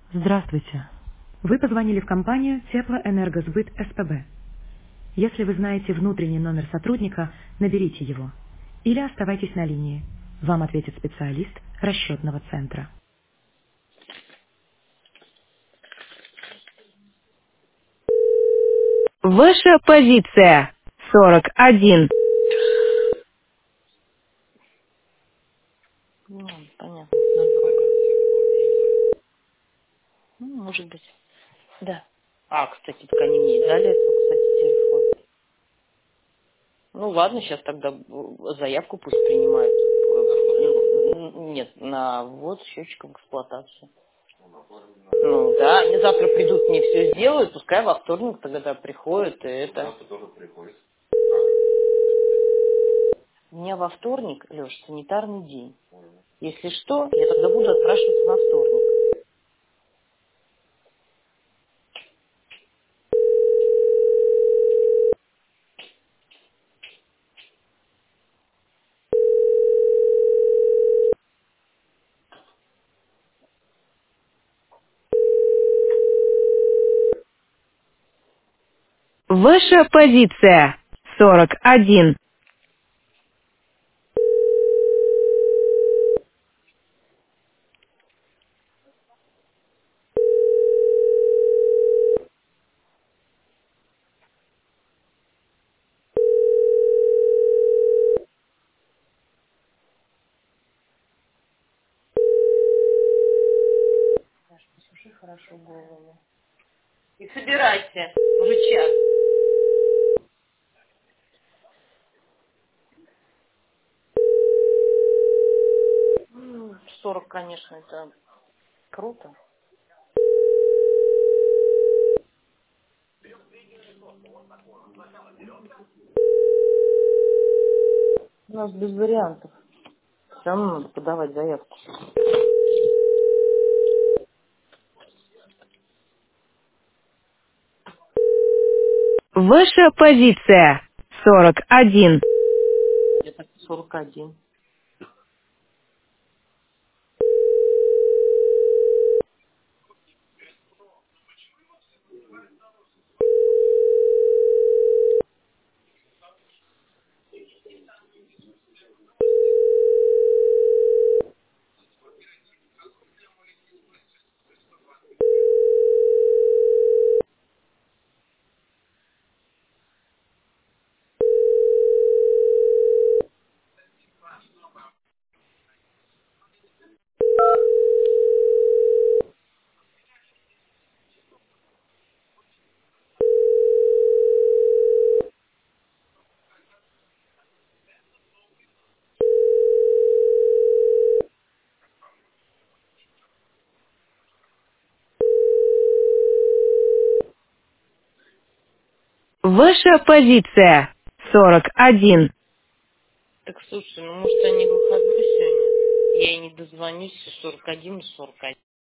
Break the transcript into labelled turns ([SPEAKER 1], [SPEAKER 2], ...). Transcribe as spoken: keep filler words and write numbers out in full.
[SPEAKER 1] Здравствуйте. Вы позвонили в компанию Теплоэнергосбыт СПБ. Если вы знаете внутренний номер сотрудника, наберите его. Или оставайтесь на линии. Вам ответит специалист расчетного центра. Ваша позиция сорок один.
[SPEAKER 2] Ну, понятно, надолго. Ну, может быть. Да. А, кстати, так они мне и дали этого, кстати, телефон. Ну ладно, сейчас тогда э, заявку пусть принимают. Э, н- Нет, на ввод счетчиков в эксплуатацию. Ну да, они завтра придут, мне все сделают, пускай во вторник тогда приходят, и это... У меня во вторник, Леш, санитарный день. Если что, я тогда буду отпрашиваться на вторник.
[SPEAKER 1] Ваша позиция сорок один.
[SPEAKER 2] Саш, посуши хорошо голову. И собирайся, уже час. Ну, сорок, конечно, это круто. У нас без вариантов. Все равно надо подавать заявку.
[SPEAKER 1] Ваша позиция сорок один.
[SPEAKER 2] Где-то сорок один.
[SPEAKER 1] Ваша позиция сорок один.
[SPEAKER 2] Так слушай, ну может они выходной сегодня? Я и не дозвонюсь, сорок один и сорок один.